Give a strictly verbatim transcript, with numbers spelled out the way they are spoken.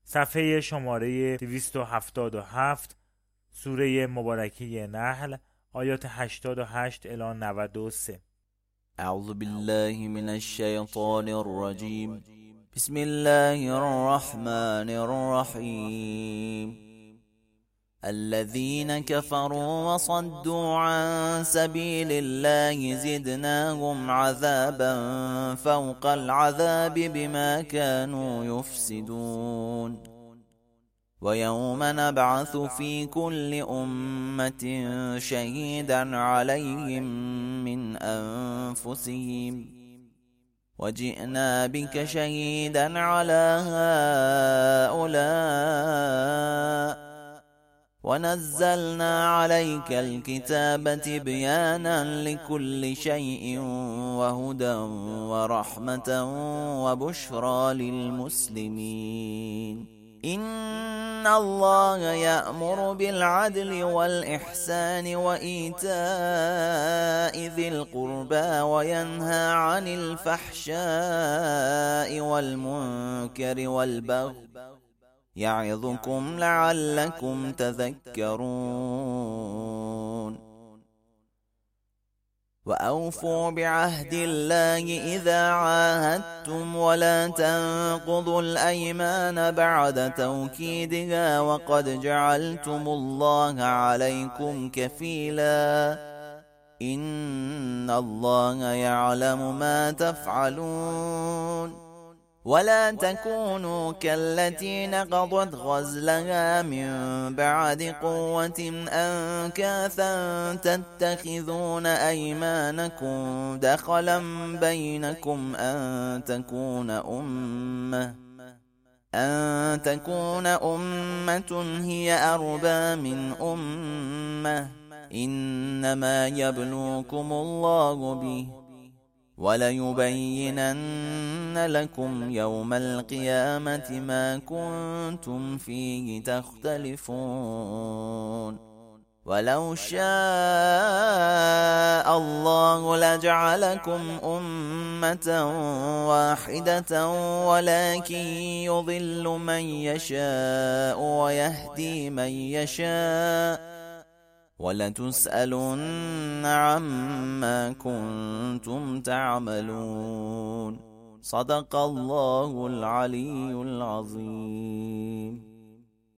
صفحه شماره دویست و هفتاد و هفت، سوره مبارکه نحل، آیات هشتاد و هشت الی نود و سه. اعوذ بالله من الشیطان الرجیم. بسم الله الرحمن الرحیم. الذين كفروا وصدوا عن سبيل الله زدناهم عذابا فوق العذاب بما كانوا يفسدون. ويوم نبعث في كل أمة شهيدا عليهم من أنفسهم وجئنا بك شهيدا على هؤلاء ونزلنا عليك الكتاب تبيانا لكل شيء وهدى ورحمة وبشرى للمسلمين. إن الله يأمر بالعدل والإحسان وإيتاء ذي القربى وينهى عن الفحشاء والمنكر والبغي يعظكم لعلكم تذكرون. وأوفوا بعهد الله إذا عاهدتم ولا تنقضوا الأيمان بعد توكيدها وقد جعلتم الله عليكم كفيلا إن الله يعلم ما تفعلون. ولا تكونوا كالتي نقضت غزلها من بعد قوة أنكاثا تتخذون أيمانكم دخلا بينكم أن تكون أمة أن تكون أمة هي أربى من أمة إنما يبلوكم الله به وليبينن لكم يوم القيامة ما كنتم فيه تختلفون. ولو شاء الله لجعلكم أمة واحدة ولكن يضل من يشاء ويهدي من يشاء ولتسألن عما كنتم تعملون. صدق الله العلي العظيم.